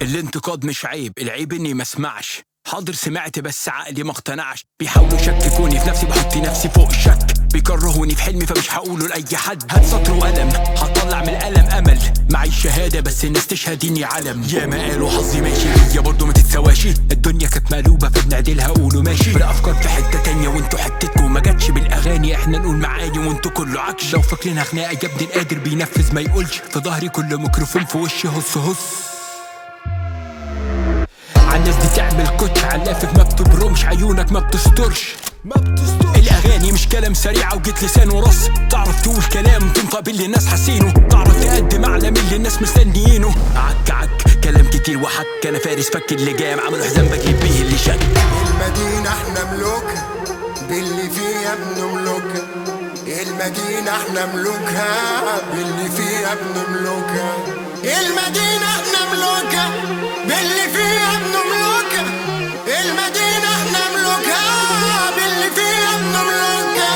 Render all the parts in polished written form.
الانتقاد مش عيب، العيب اني ما اسمعش. حاضر سمعت بس عقلي ما اقتنعش. بيحاولوا يشككوني في نفسي، بحط نفسي فوق الشك. بيكرهوني في حلمي فمش هقوله لاي حد. هات سطر وقلم هطلع من القلم امل. معي شهاده بس الناس تشهد اني علم. يا ما قالوا حظي ماشي يا برضه ما تتسواشي. الدنيا كانت مقلوبه فبنعدلها قولوا ماشي. الافكار في حته تانيه وانتوا حتتكم ما جاتش بالاغاني. احنا نقول معاني وانتوا كله عكش. لو فاكرينها خناقه يا ابني القادر بينفذ ما يقولش. في ظهري كل ميكروفون في وشي هص هص. عالناس دي تعمل كوتش عاللافف ما بتبرمش. عيونك ما بتسترش. الاغاني مش كلام سريع وجيت لسان ورص. تعرف تقول كلام تنطق باللي الناس حاسينه. تعرف تقدم اعلى من اللي الناس مستنيينه. عك كلام كتير وحك. انا فارس فك اللجام عملوا حزام بجيب بيه اللي شك. المدينة احنا ملوكها باللي فيها بنملكها. المدينة احنا ملوكها باللي فيها بنملكها. المدينة احنا ملوكها باللي فيها بنملكها. المدينة احنا ملوكها باللي فيها بنملكها.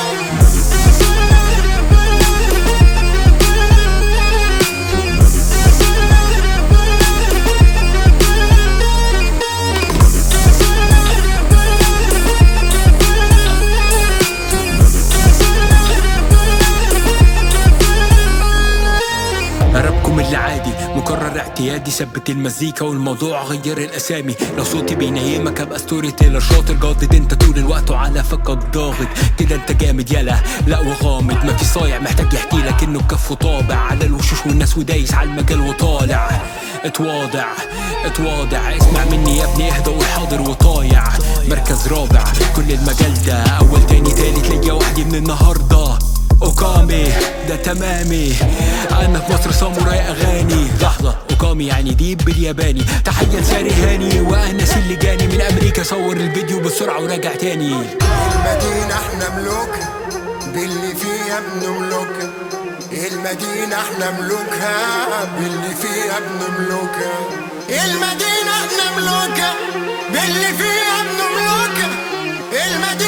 ربكم اللي عادي مكرر اعتيادي. ثبت المزيكا والموضوع غير الاسامي. لو صوتي بينيمك ابقى ستوري تيلر شاطر جادد. انت طول الوقت وعلى فكك ضاغط كده انت جامد يلا لا وغامض. مفي صايع محتاج يحكي لك انه كفه طابع على الوشوش والناس ودايس على المجال وطالع. اتواضع اسمع مني يا ابني اهدى والحاضر وطايع. مركز رابع كل المجال ده اول تاني تالت ليا وحدي من النهارده. اوكامي ده تمامي. انا في مصر ساموراي اغاني. لحظة اوكامي يعني ديب بالياباني. تحية لساري هاني وانس اللي جاني من امريكا. صور الفيديو بسرعة وراجع تاني. المدينة احنا ملوكها باللي فيها بنملكها. المدينة احنا ملوكها باللي فيها بنملكها. المدينة احنا ملوكها باللي فيها بنملكها. المدينة